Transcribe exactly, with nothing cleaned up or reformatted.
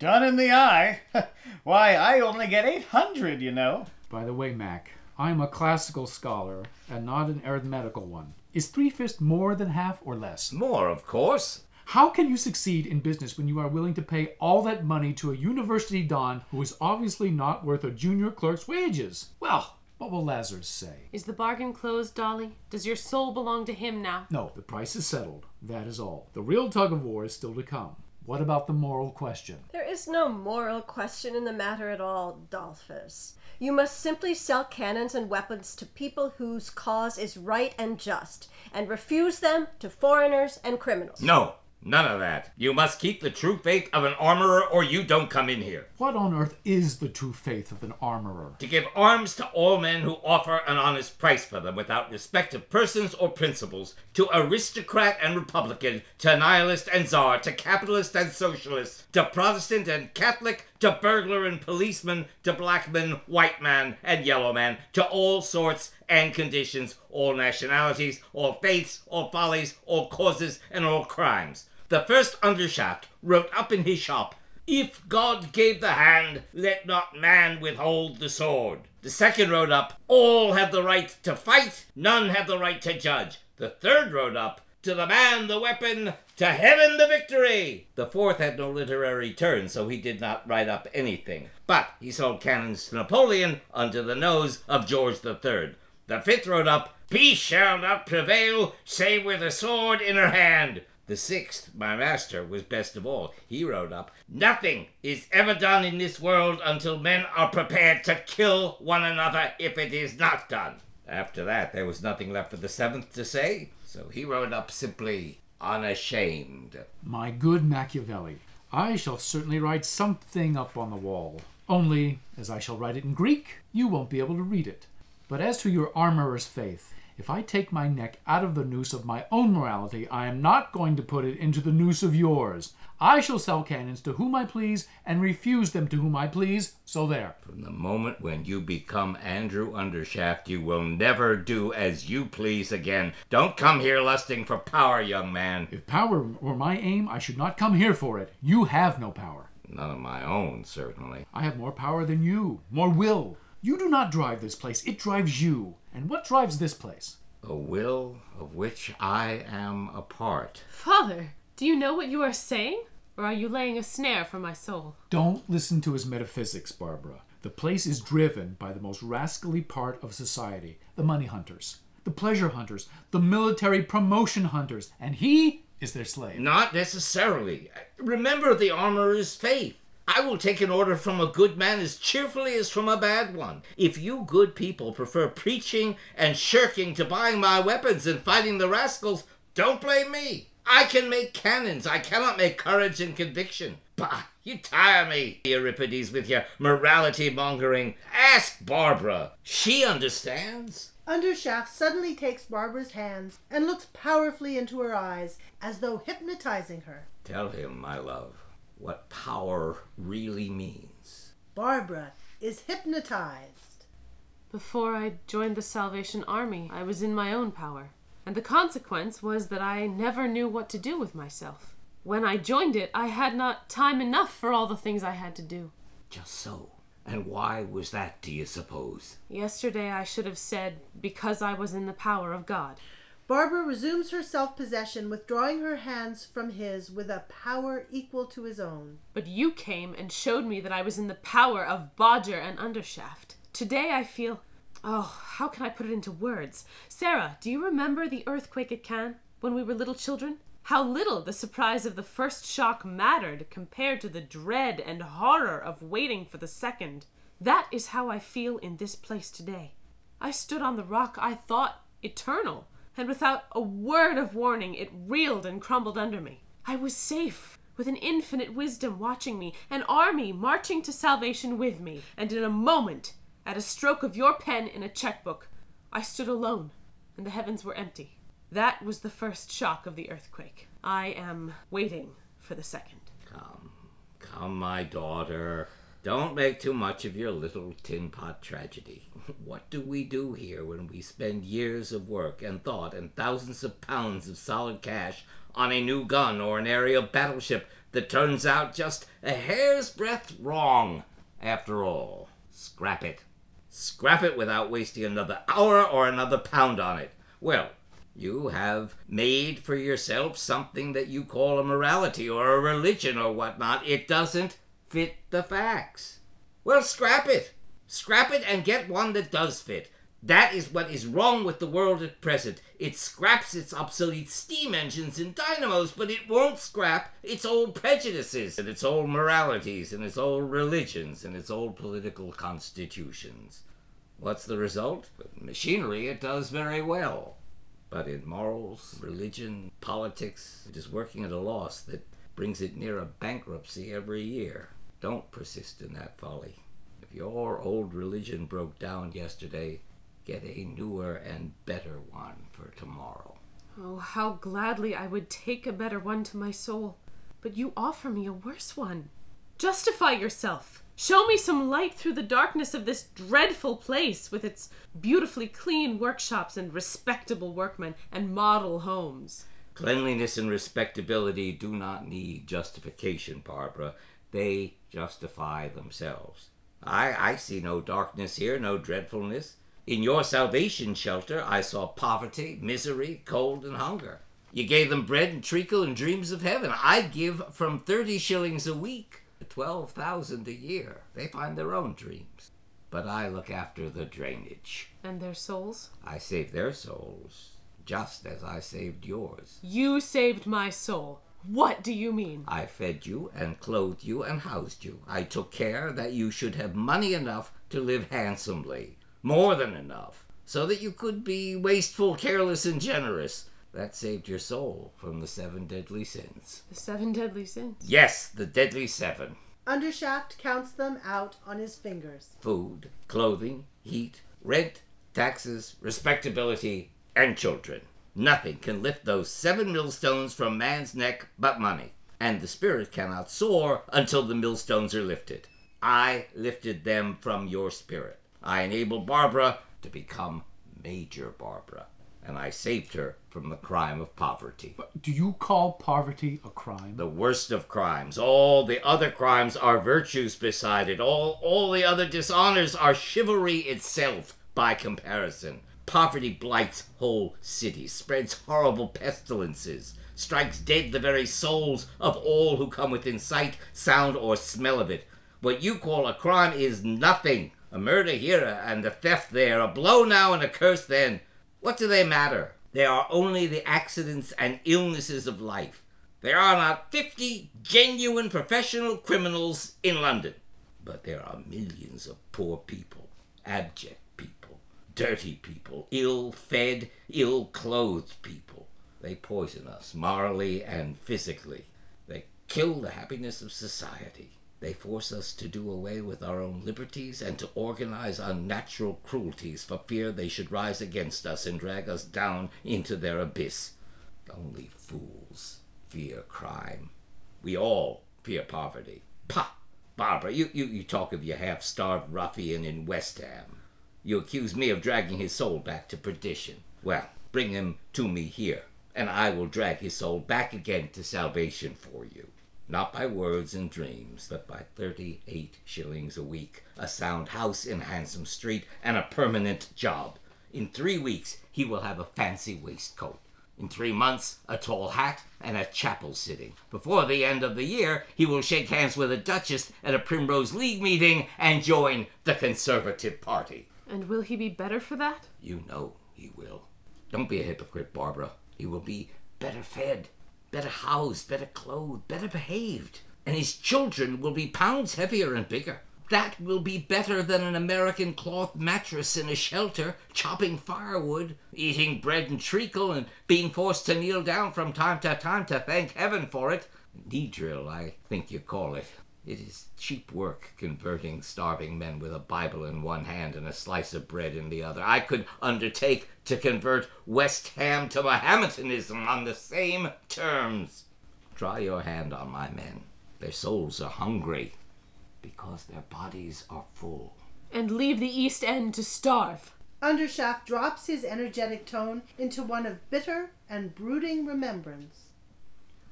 Done in the eye? Why, I only get eight hundred, you know. By the way, Mac, I'm a classical scholar and not an arithmetical one. Is three-fifths more than half or less? More, of course. How can you succeed in business when you are willing to pay all that money to a university don who is obviously not worth a junior clerk's wages? Well, what will Lazarus say? Is the bargain closed, Dolly? Does your soul belong to him now? No, the price is settled. That is all. The real tug-of-war is still to come. What about the moral question? There is no moral question in the matter at all, Dolphus. You must simply sell cannons and weapons to people whose cause is right and just, and refuse them to foreigners and criminals. No, none of that. You must keep the true faith of an armorer or you don't come in here. What on earth is the true faith of an armorer? To give arms to all men who offer an honest price for them without respect of persons or principles, to aristocrat and republican, to nihilist and czar, to capitalist and socialist, to Protestant and Catholic, to burglar and policeman, to black man, white man, and yellow man, to all sorts and conditions, all nationalities, all faiths, all follies, all causes, and all crimes. The first undershaft wrote up in his shop, "If God gave the hand, let not man withhold the sword." The second wrote up, "All have the right to fight, none have the right to judge." The third wrote up, "To the man the weapon, to heaven the victory." The fourth had no literary turn, so he did not write up anything. But he sold cannons to Napoleon under the nose of George the Third. The fifth wrote up, "Peace shall not prevail, save with a sword in her hand." The sixth, my master, was best of all. He wrote up, "Nothing is ever done in this world until men are prepared to kill one another if it is not done." After that, there was nothing left for the seventh to say, so he wrote up simply, "Unashamed." My good Machiavelli, I shall certainly write something up on the wall. Only, as I shall write it in Greek, you won't be able to read it. But as to your armorer's faith, if I take my neck out of the noose of my own morality, I am not going to put it into the noose of yours. I shall sell cannons to whom I please and refuse them to whom I please, so there. From the moment when you become Andrew Undershaft, you will never do as you please again. Don't come here lusting for power, young man. If power were my aim, I should not come here for it. You have no power. None of my own, certainly. I have more power than you, more will. You do not drive this place, it drives you. And what drives this place? A will of which I am a part. Father, do you know what you are saying? Or are you laying a snare for my soul? Don't listen to his metaphysics, Barbara. The place is driven by the most rascally part of society, the money hunters, the pleasure hunters, the military promotion hunters, and he is their slave. Not necessarily. Remember the armorer's faith. I will take an order from a good man as cheerfully as from a bad one. If you good people prefer preaching and shirking to buying my weapons and fighting the rascals, don't blame me. I can make cannons. I cannot make courage and conviction. Bah, you tire me, Euripides, with your morality-mongering. Ask Barbara. She understands. Undershaft suddenly takes Barbara's hands and looks powerfully into her eyes, as though hypnotizing her. Tell him, my love, what power really means. Barbara is hypnotized. Before I joined the Salvation Army, I was in my own power. And the consequence was that I never knew what to do with myself. When I joined it, I had not time enough for all the things I had to do. Just so. And why was that, do you suppose? Yesterday I should have said, because I was in the power of God. Barbara resumes her self-possession, withdrawing her hands from his with a power equal to his own. But you came and showed me that I was in the power of Bodger and Undershaft. Today I feel... Oh, how can I put it into words? Sarah, do you remember the earthquake at Cannes, when we were little children? How little the surprise of the first shock mattered compared to the dread and horror of waiting for the second. That is how I feel in this place today. I stood on the rock I thought eternal, and without a word of warning it reeled and crumbled under me. I was safe, with an infinite wisdom watching me, an army marching to salvation with me, and in a moment, at a stroke of your pen in a checkbook, I stood alone, and the heavens were empty. That was the first shock of the earthquake. I am waiting for the second. Come, come, my daughter. Don't make too much of your little tin pot tragedy. What do we do here when we spend years of work and thought and thousands of pounds of solid cash on a new gun or an aerial battleship that turns out just a hair's breadth wrong? After all, scrap it. Scrap it without wasting another hour or another pound on it. Well, you have made for yourself something that you call a morality or a religion or whatnot. It doesn't fit the facts. Well, scrap it. Scrap it and get one that does fit. That is what is wrong with the world at present. It scraps its obsolete steam engines and dynamos, but it won't scrap its old prejudices and its old moralities and its old religions and its old political constitutions. What's the result? With machinery, it does very well. But in morals, religion, politics, it is working at a loss that brings it near a bankruptcy every year. Don't persist in that folly. If your old religion broke down yesterday, get a newer and better one for tomorrow. Oh, how gladly I would take a better one to my soul. But you offer me a worse one. Justify yourself. Show me some light through the darkness of this dreadful place with its beautifully clean workshops and respectable workmen and model homes. Cleanliness and respectability do not need justification, Barbara. They justify themselves. I, I see no darkness here, no dreadfulness. In your salvation shelter, I saw poverty, misery, cold, and hunger. You gave them bread and treacle and dreams of heaven. I give from thirty shillings a week to twelve thousand a year. They find their own dreams. But I look after the drainage. And their souls? I save their souls, just as I saved yours. You saved my soul. What do you mean? I fed you and clothed you and housed you. I took care that you should have money enough to live handsomely. More than enough. So that you could be wasteful, careless, and generous. That saved your soul from the seven deadly sins. The seven deadly sins? Yes, the deadly seven. Undershaft counts them out on his fingers. Food, clothing, heat, rent, taxes, respectability, and children. Nothing can lift those seven millstones from man's neck but money. And the spirit cannot soar until the millstones are lifted. I lifted them from your spirit. I enabled Barbara to become Major Barbara. And I saved her from the crime of poverty. Do you call poverty a crime? The worst of crimes. All the other crimes are virtues beside it. All, all the other dishonors are chivalry itself by comparison. Poverty blights whole cities, spreads horrible pestilences, strikes dead the very souls of all who come within sight, sound, or smell of it. What you call a crime is nothing. A murder here and a theft there, a blow now and a curse then. What do they matter? They are only the accidents and illnesses of life. There are not fifty genuine professional criminals in London. But there are millions of poor people, abject people, dirty people, ill-fed, ill-clothed people. They poison us morally and physically. They kill the happiness of society. They force us to do away with our own liberties and to organize unnatural cruelties for fear they should rise against us and drag us down into their abyss. Only fools fear crime. We all fear poverty. Pah! Barbara, you, you, you talk of your half-starved ruffian in West Ham. You accuse me of dragging his soul back to perdition. Well, bring him to me here, and I will drag his soul back again to salvation for you. Not by words and dreams, but by thirty-eight shillings a week, a sound house in Handsome Street, and a permanent job. In three weeks, he will have a fancy waistcoat. In three months, a tall hat and a chapel sitting. Before the end of the year, he will shake hands with a duchess at a Primrose League meeting and join the Conservative Party. And will he be better for that? You know he will. Don't be a hypocrite, Barbara. He will be better fed, better housed, better clothed, better behaved. And his children will be pounds heavier and bigger. That will be better than an American cloth mattress in a shelter, chopping firewood, eating bread and treacle, and being forced to kneel down from time to time to thank heaven for it. Knee drill, I think you call it. It is cheap work converting starving men with a Bible in one hand and a slice of bread in the other. I could undertake to convert West Ham to Mohammedanism on the same terms. Try your hand on my men. Their souls are hungry. Because their bodies are full. And leave the East End to starve. Undershaft drops his energetic tone into one of bitter and brooding remembrance.